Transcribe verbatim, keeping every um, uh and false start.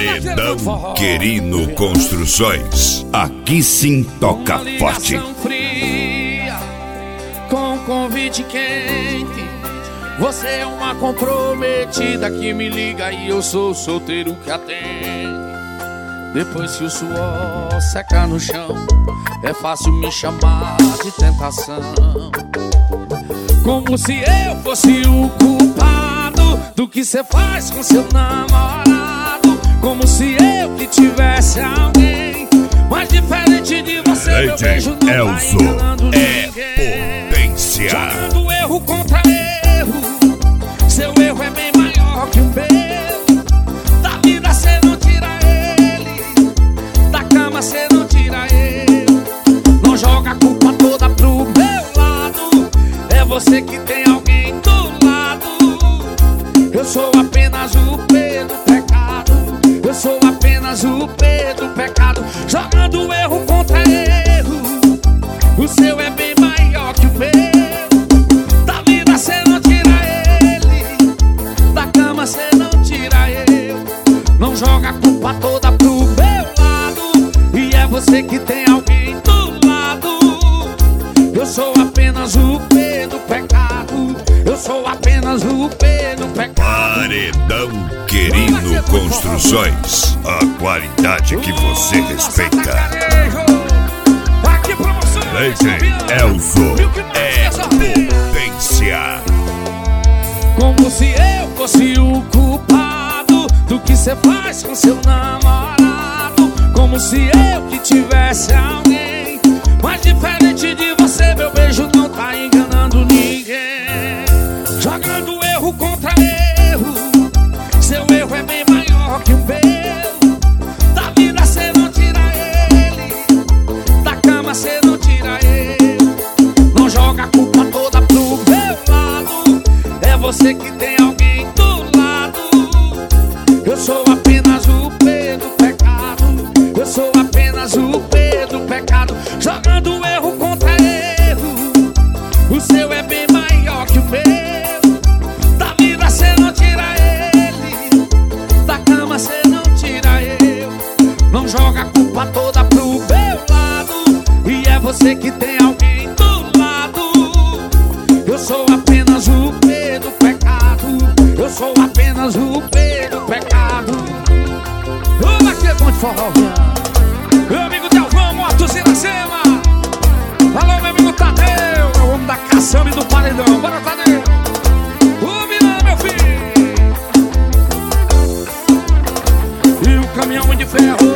Paredão Querino Construções. Aqui sim toca forte. Fria, com convite quente. Você é uma comprometida que me liga e eu sou solteiro que atende. Depois que o suor seca no chão, é fácil me chamar de tentação. Como se eu fosse o culpado do que cê faz com seu namorado. Como se eu que tivesse alguém mais diferente de você. Meu beijo não tá enganando ninguém. É potência. Jogando erro contra erro. Seu erro é bem maior que o meu. Da vida cê não tira ele, da cama cê não tira ele. Não joga a culpa toda pro meu lado. É você que tem alguém do lado. Eu sou apenas o P do pecado. Eu sou apenas o P do pecado. Jogando erro contra erro. O seu é bem maior que o meu. Da vida cê não tira ele, da cama cê não tira eu. Não joga a culpa toda pro meu lado. E é você que tem alguém do lado. Eu sou apenas o P do pecado. Eu sou apenas o P do pecado. Paredão Querino Construções. A qualidade que você respeita. Aqui promoção Elzo é potência. Como se eu fosse o culpado do que cê faz com seu namorado. Como se eu que tivesse alguém mais diferente de você. Meu beijo não tá enganando ninguém. Jogando erro contra erro. Seu erro é bem maior que o meu. Da vida cê não tira ele, da cama cê não tira ele. Não joga a culpa toda pro meu lado. É você que tem alguém do lado. Eu sou apenas o P do pecado. Eu sou apenas o P do pecado. Jogando erro contra erro. O seu é bem maior que o meu. Da vida cê não tira ele, da cama cê não tira eu. Não joga a culpa toda pro meu lado. E é você que tem alguém do lado. Eu sou apenas o P do pecado. Eu sou apenas o P do pecado. Olha que é bom de forró, meu amigo Delvão, Motos Iracema. Alô, meu amigo Tadeu, o homem da caçamba e do paredão. Bora, Tadeu. O Milão, meu filho. E o caminhão de ferro.